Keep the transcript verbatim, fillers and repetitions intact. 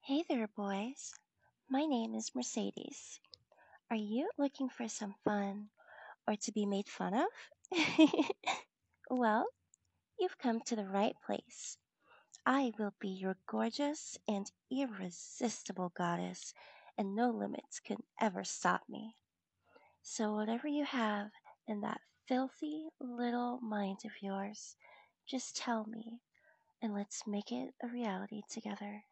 Hey there, boys. My name is Mercedes. Are you looking for some fun or to be made fun of? Well, you've come to the right place. I will be your gorgeous and irresistible goddess, and no limits can ever stop me. So, whatever you have in that filthy little mind of yours, just tell me, and let's make it a reality together.